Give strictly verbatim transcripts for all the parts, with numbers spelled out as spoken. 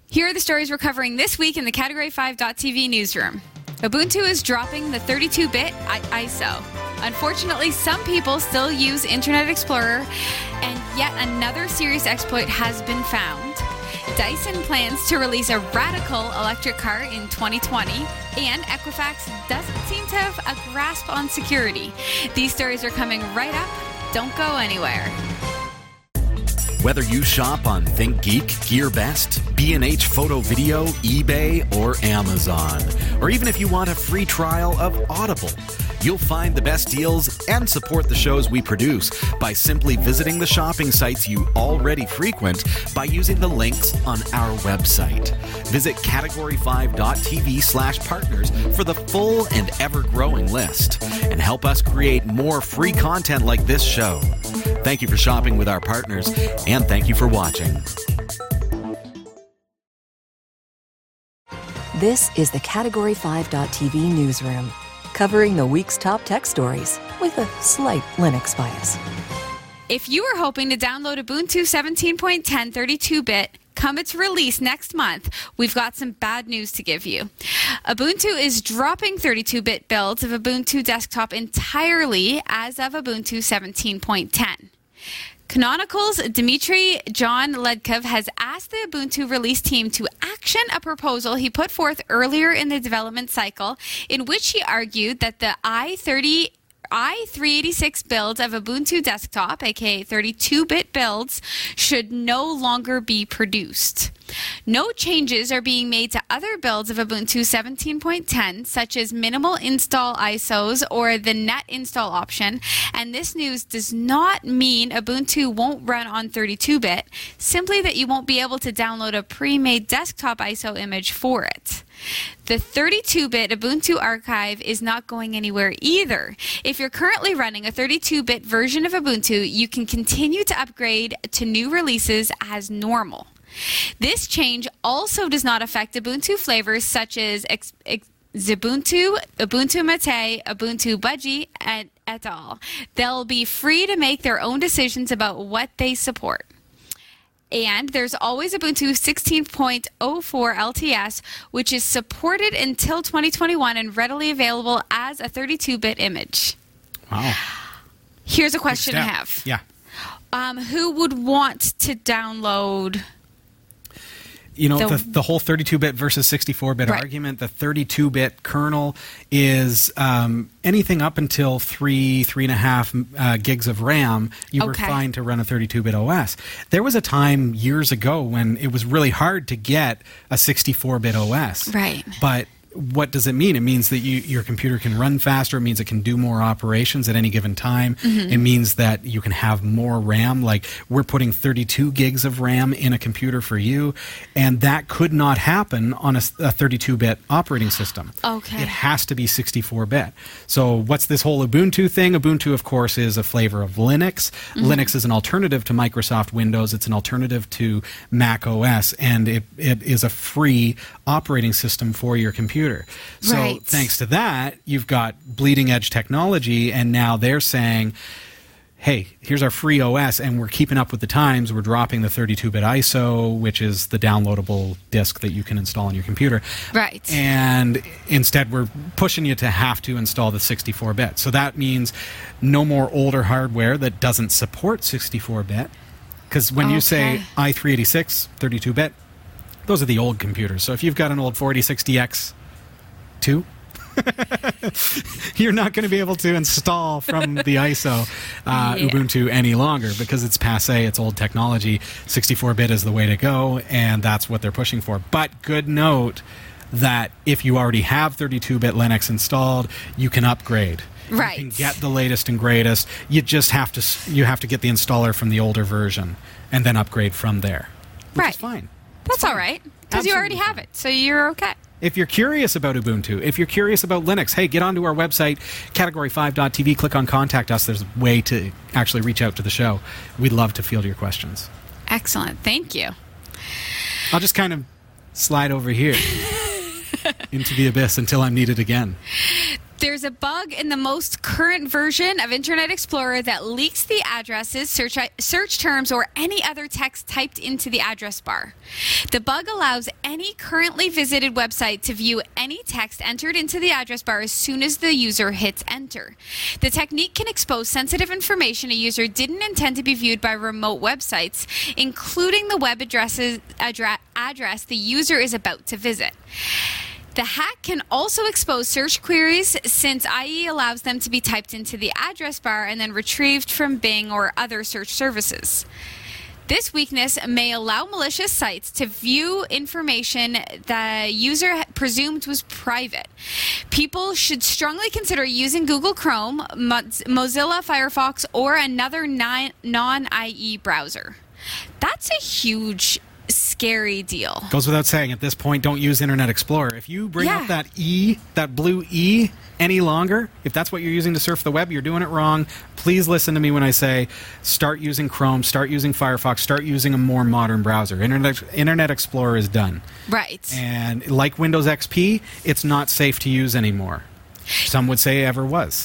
Here are the stories we're covering this week in the Category five dot T V newsroom. Ubuntu is dropping the thirty-two bit I S O. Unfortunately, some people still use Internet Explorer, and yet another serious exploit has been found. Dyson plans to release a radical electric car in twenty twenty, and Equifax doesn't seem to have a grasp on security. These stories are coming right up. Don't go anywhere. Whether you shop on ThinkGeek, GearBest, B and H Photo Video, eBay, or Amazon, or even if you want a free trial of Audible, you'll find the best deals and support the shows we produce by simply visiting the shopping sites you already frequent by using the links on our website. Visit category five dot T V slash partners for the full and ever-growing list, and help us create more free content like this show. Thank you for shopping with our partners, and thank you for watching. This is the Category five dot T V newsroom, covering the week's top tech stories with a slight Linux bias. If you are hoping to download Ubuntu seventeen point ten thirty-two bit come its release next month, we've got some bad news to give you. Ubuntu is dropping thirty-two bit builds of Ubuntu Desktop entirely as of Ubuntu seventeen point ten. Canonical's Dmitry John Ledkov has asked the Ubuntu release team to action a proposal he put forth earlier in the development cycle, in which he argued that the i thirty i three eighty-six builds of Ubuntu Desktop, aka thirty-two bit builds, should no longer be produced. No changes are being made to other builds of Ubuntu seventeen point ten, such as minimal install I S Os or the net install option, and this news does not mean Ubuntu won't run on thirty-two bit, simply that you won't be able to download a pre-made desktop I S O image for it. The thirty-two bit Ubuntu archive is not going anywhere either. If you're currently running a thirty-two bit version of Ubuntu, you can continue to upgrade to new releases as normal. This change also does not affect Ubuntu flavors such as ex- ex- Xubuntu, Ubuntu Mate, Ubuntu Budgie, and et al. They'll be free to make their own decisions about what they support. And there's always Ubuntu sixteen point oh four L T S, which is supported until twenty twenty-one and readily available as a thirty-two bit image. Wow. Here's a question I have. Yeah. Um, who would want to download... You know, The- the, the whole thirty-two bit versus sixty-four bit Right. argument, the thirty-two bit kernel is um, anything up until three, three and a half uh, gigs of RAM, you were Okay. fine to run a thirty-two bit O S. There was a time years ago when it was really hard to get a sixty-four bit O S. Right. But what does it mean? It means that you, your computer can run faster. It means it can do more operations at any given time. Mm-hmm. It means that you can have more RAM. Like, we're putting thirty-two gigs of RAM in a computer for you, and that could not happen on a, a thirty-two bit operating system. Okay. It has to be sixty-four bit. So what's this whole Ubuntu thing? Ubuntu, of course, is a flavor of Linux. Mm-hmm. Linux is an alternative to Microsoft Windows. It's an alternative to Mac O S, and it, it is a free operating system for your computer. So Right. thanks to that, you've got bleeding edge technology, and now they're saying, hey, here's our free O S, and we're keeping up with the times. We're dropping the thirty-two bit I S O, which is the downloadable disk that you can install on your computer. Right. And instead, we're pushing you to have to install the sixty-four bit. So that means no more older hardware that doesn't support sixty-four bit. Because when you say Okay. i three eighty-six, thirty-two bit, those are the old computers. So if you've got an old four eighty-six D X two, you're not going to be able to install from the I S O uh, Yeah. Ubuntu any longer because it's passé, it's old technology. sixty-four bit is the way to go, and that's what they're pushing for. But good note that if you already have thirty-two bit Linux installed, you can upgrade. Right. You can get the latest and greatest. You just have to s- you have to get the installer from the older version and then upgrade from there. Which Right. is fine. That's all right, because you already Absolutely have it, so you're okay. If you're curious about Ubuntu, if you're curious about Linux, hey, get onto our website, category five dot T V, click on Contact Us. There's a way to actually reach out to the show. We'd love to field your questions. Excellent. Thank you. I'll just kind of slide over here into the abyss until I'm needed again. There's a bug in the most current version of Internet Explorer that leaks the addresses, search, search terms, or any other text typed into the address bar. The bug allows any currently visited website to view any text entered into the address bar as soon as the user hits enter. The technique can expose sensitive information a user didn't intend to be viewed by remote websites, including the web addresses, addra- address the user is about to visit. The hack can also expose search queries since I E allows them to be typed into the address bar and then retrieved from Bing or other search services. This weakness may allow malicious sites to view information the user presumed was private. People should strongly consider using Google Chrome, Mo- Mozilla Firefox, or another non- non-I E browser. That's a huge scary deal. Goes without saying, at this point, don't use Internet Explorer. If you bring Yeah. up that E, that blue E, any longer, if that's what you're using to surf the web, you're doing it wrong. Please listen to me when I say start using Chrome, start using Firefox, start using a more modern browser. Internet, Internet Explorer is done. Right. And like Windows X P, it's not safe to use anymore. Some would say ever was.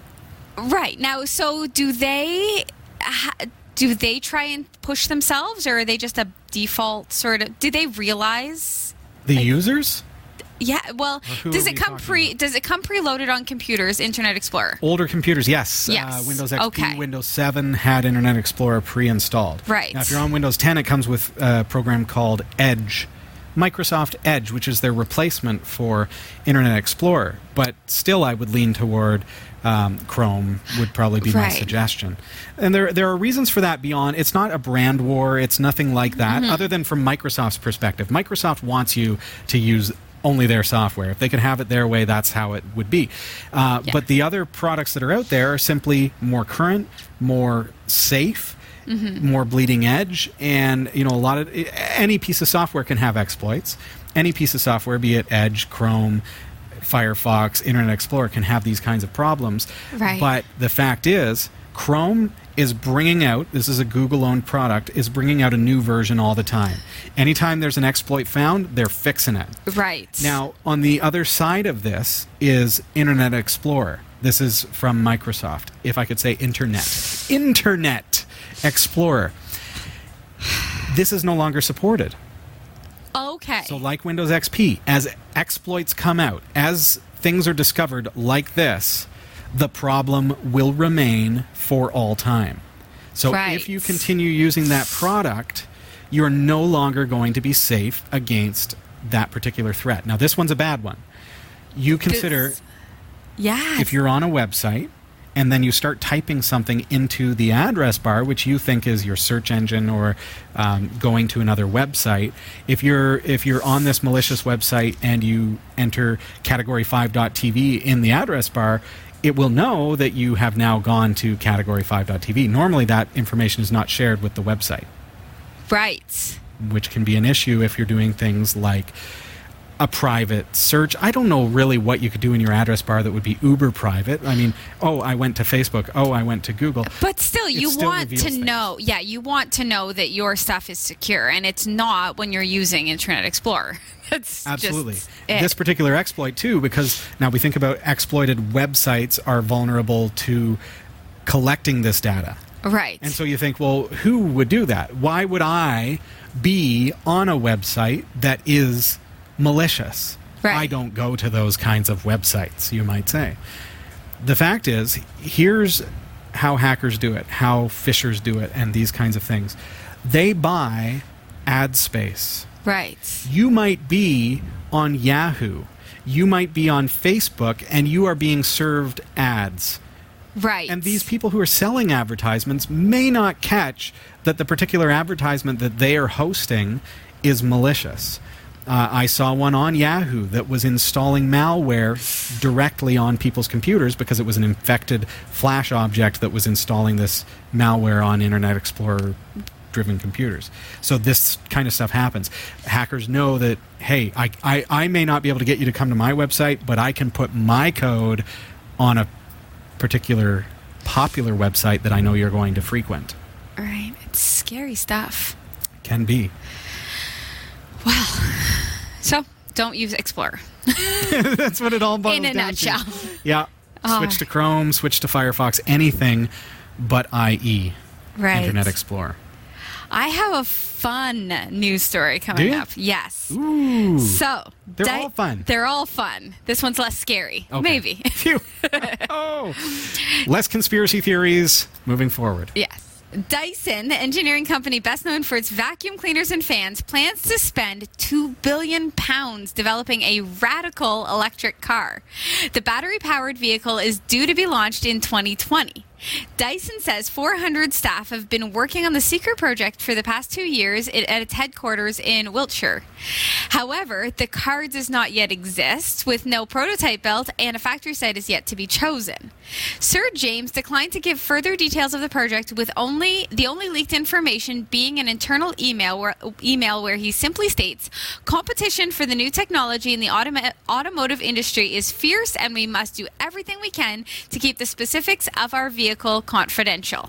Right. Now, so do they... Ha- Do they try and push themselves, or are they just a default sort of? Do they realize The like, users? Yeah. Well, who does are it we come talking pre? about? Does it come preloaded on computers? Internet Explorer. Older computers, yes. Yes. Uh, Windows X P, Okay. Windows seven had Internet Explorer pre-installed. Right. Now, if you're on Windows ten, it comes with a program called Edge. Microsoft Edge, which is their replacement for Internet Explorer. But still, I would lean toward um, Chrome would probably be my Right. suggestion. And there there are reasons for that beyond. It's not a brand war. It's nothing like that, Mm-hmm. other than from Microsoft's perspective. Microsoft wants you to use only their software. If they can have it their way, that's how it would be. Uh, Yeah. But the other products that are out there are simply more current, more safe, Mm-hmm. more bleeding edge, and you know a lot of any piece of software can have exploits. Any piece of software, be it Edge, Chrome, Firefox, Internet Explorer, can have these kinds of problems. Right. But the fact is, Chrome is bringing out, this is a Google-owned product, is bringing out a new version all the time. Anytime there's an exploit found, they're fixing it. Right. Now, on the other side of this is Internet Explorer. This is from Microsoft. If I could say Internet. Internet Explorer. This is no longer supported. Okay. So like Windows X P, as exploits come out, as things are discovered like this, the problem will remain for all time. So Right. if you continue using that product, you're no longer going to be safe against that particular threat. Now, this one's a bad one. You consider, This- yeah. if you're on a website and then you start typing something into the address bar, which you think is your search engine or um, going to another website, if you're if you're on this malicious website and you enter category five dot t v in the address bar, it will know that you have now gone to category five dot t v. Normally that information is not shared with the website, Right. which can be an issue if you're doing things like a private search. I don't know really what you could do in your address bar that would be uber private. I mean, oh, I went to Facebook. Oh, I went to Google. But still, you still want reveals to things. know. Yeah, you want to know that your stuff is secure, and it's not when you're using Internet Explorer. That's Absolutely. Just it. This particular exploit, too, because now we think about exploited websites are vulnerable to collecting this data. Right. And so you think, well, who would do that? Why would I be on a website that is malicious? Right. I don't go to those kinds of websites, you might say. The fact is, here's how hackers do it, how phishers do it, and these kinds of things. They buy ad space. Right. You might be on Yahoo, you might be on Facebook, and you are being served ads. Right. And these people who are selling advertisements may not catch that the particular advertisement that they are hosting is malicious. Uh, I saw one on Yahoo that was installing malware directly on people's computers because it was an infected Flash object that was installing this malware on Internet Explorer driven computers. So this kind of stuff happens. Hackers know that, hey, I, I, I may not be able to get you to come to my website, but I can put my code on a particular popular website that I know you're going to frequent. Right. It's scary stuff. Can be. Well, so don't use Explorer. That's what it all boils In a down nutshell. to. Yeah. Oh. Switch to Chrome, switch to Firefox, anything but I E, Right. Internet Explorer. I have a fun news story coming Do you? up. Yes. Ooh. So They're Di- all fun. They're all fun. This one's less scary. Okay. Maybe. Phew. Oh. Less conspiracy theories moving forward. Yes. Dyson, the engineering company best known for its vacuum cleaners and fans, plans to spend two billion pounds developing a radical electric car. The battery-powered vehicle is due to be launched in twenty twenty. Dyson says four hundred staff have been working on the secret project for the past two years at its headquarters in Wiltshire. However, the car does not yet exist, with no prototype built, and a factory site is yet to be chosen. Sir James declined to give further details of the project, with only the only leaked information being an internal email where, email where he simply states, "Competition for the new technology in the automa- automotive industry is fierce, and we must do everything we can to keep the specifics of our vehicle confidential."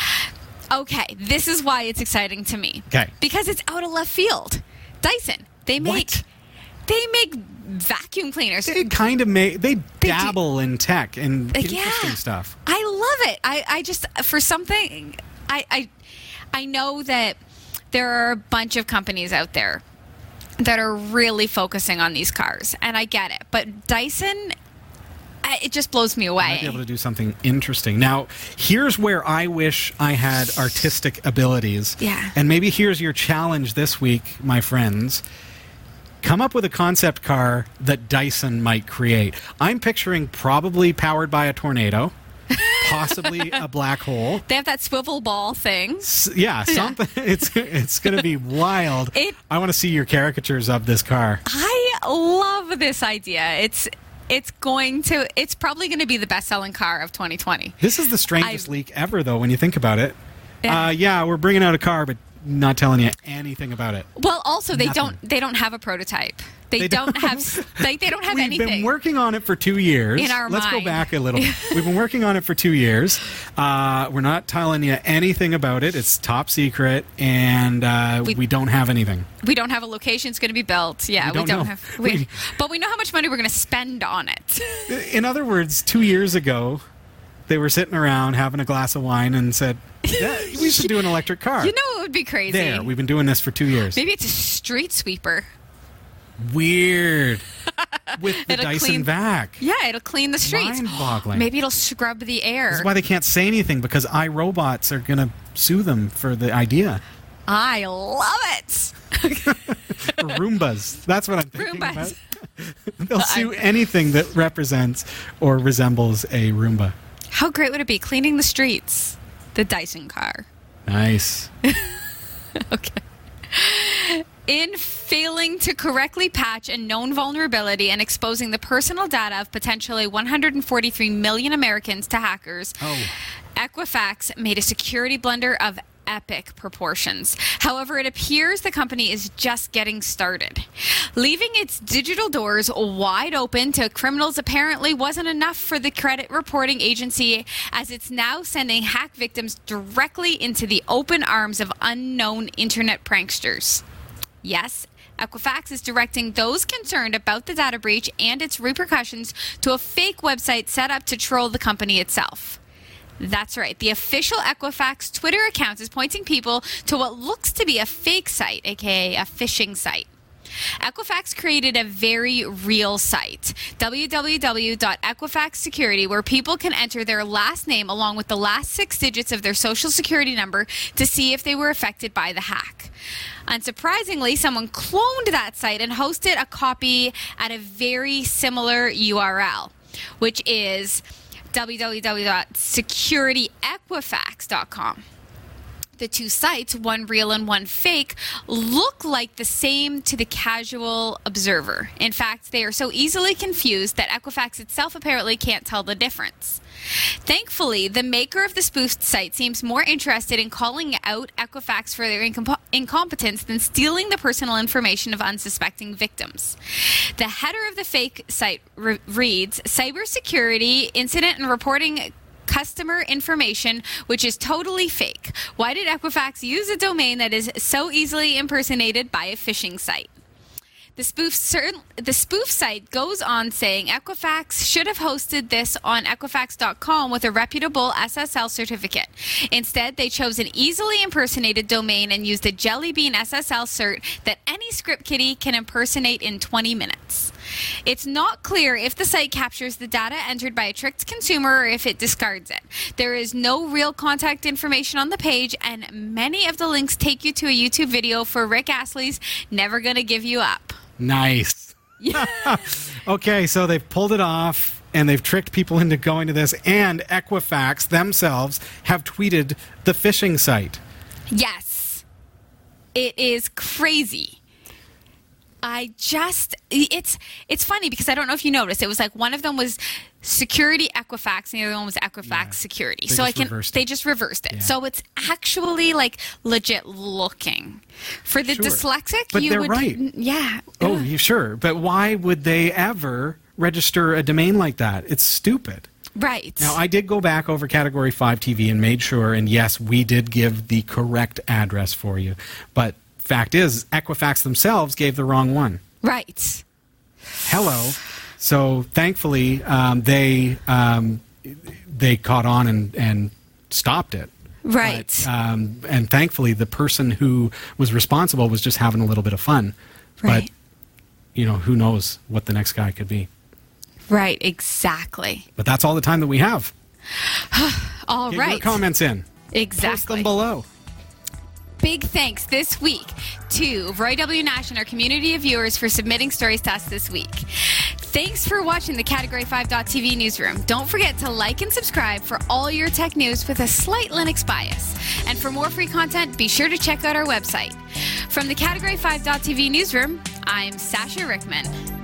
Okay, this is why it's exciting to me. Okay. Because it's out of left field. Dyson, they make What? they make vacuum cleaners. They kind of make, they do. dabble in tech and Uh, interesting yeah. stuff. I love it. I, I just, for something, I, I, I know that there are a bunch of companies out there that are really focusing on these cars, and I get it. But Dyson, I, it just blows me away. Might be able to do something interesting. Now, here's where I wish I had artistic abilities. Yeah. And maybe here's your challenge this week, my friends. Come up with a concept car that Dyson might create. I'm picturing probably powered by a tornado, possibly a black hole. They have that swivel ball thing. S- yeah, something. It's it's going to be wild. It- I want to see your caricatures of this car. I love this idea. It's it's going to it's probably going to be the best-selling car of twenty twenty. This is the strangest I- leak ever, though, when you think about it. Yeah. Uh, yeah, we're bringing out a car, but not telling you anything about it. Well, also they Nothing. don't they don't have a prototype. They, They don't, don't. have like they don't have We've anything. been working on it for two years. In our Let's mind. go back a little. We've been working on it for two years. Uh, we're not telling you anything about it. It's top secret, and uh, we, We- don't have anything. We don't have a location it's going to be built. Yeah, We we don't don't, know. have. We, We- but we know how much money we're going to spend on it. In other words, two years ago, they were sitting around having a glass of wine and said, yeah, we should do an electric car. You know, it would be crazy. there, we've been doing this for two years. Maybe it's a street sweeper. Weird. With the It'll Dyson clean- vac. Yeah, it'll clean the streets. Mind-boggling. Maybe it'll scrub the air. This is why they can't say anything, because iRobots are going to sue them for the idea. I love it. Or Roombas. That's what I'm thinking Roombas. about. They'll sue anything that represents or resembles a Roomba. How great would it be cleaning the streets? The Dyson car. Nice. Okay. In failing to correctly patch a known vulnerability and exposing the personal data of potentially one hundred forty-three million Americans to hackers, Oh. Equifax made a security blunder of epic proportions. However, it appears the company is just getting started. Leaving its digital doors wide open to criminals apparently wasn't enough for the credit reporting agency, as it's now sending hack victims directly into the open arms of unknown internet pranksters. Yes, Equifax is directing those concerned about the data breach and its repercussions to a fake website set up to troll the company itself. That's right. The official Equifax Twitter account is pointing people to what looks to be a fake site, aka a phishing site. Equifax created a very real site, w w w dot equifax security, where people can enter their last name along with the last six digits of their social security number to see if they were affected by the hack. Unsurprisingly, someone cloned that site and hosted a copy at a very similar U R L, which is w w w dot security equifax dot com. The two sites, one real and one fake, look like the same to the casual observer. In fact, they are so easily confused that Equifax itself apparently can't tell the difference. Thankfully, the maker of the spoofed site seems more interested in calling out Equifax for their incom- incompetence than stealing the personal information of unsuspecting victims. The header of the fake site re- reads, "Cybersecurity incident and reporting customer information, which is totally fake. Why did Equifax use a domain that is so easily impersonated by a phishing site?" The spoof, cert- the spoof site goes on saying Equifax should have hosted this on Equifax dot com with a reputable S S L certificate. Instead, they chose an easily impersonated domain and used a Jelly Bean S S L cert that any script kiddie can impersonate in twenty minutes. It's not clear if the site captures the data entered by a tricked consumer or if it discards it. There is no real contact information on the page, and many of the links take you to a YouTube video for Rick Astley's Never Gonna Give You Up. Nice. Yeah. Okay, so they've pulled it off, and they've tricked people into going to this, and Equifax themselves have tweeted the phishing site. Yes. It is crazy. I just, it's it's funny because I don't know if you noticed. It was like one of them was Security Equifax and the other one was Equifax Yeah. Security. They so I just can, reversed they it. just reversed it. Yeah. So it's actually like legit looking. For the Sure. dyslexic, But you they're would, right. yeah. Oh, Ugh. you sure? But why would they ever register a domain like that? It's stupid. Right. Now, I did go back over Category five T V and made sure, and yes, we did give the correct address for you. But fact is, Equifax themselves gave the wrong one. Right. Hello. So thankfully, um, they um, they caught on and, and stopped it. Right. But, um, and thankfully, the person who was responsible was just having a little bit of fun. Right. But, you know, who knows what the next guy could be. Right, exactly. But that's all the time that we have. All Get right. your comments in. Post Exactly. them below. Big thanks this week to Roy W. Nash and our community of viewers for submitting stories to us this week. Thanks for watching the Category five dot T V newsroom. Don't forget to like and subscribe for all your tech news with a slight Linux bias. And for more free content, be sure to check out our website. From the Category five dot T V newsroom, I'm Sasha Rickman.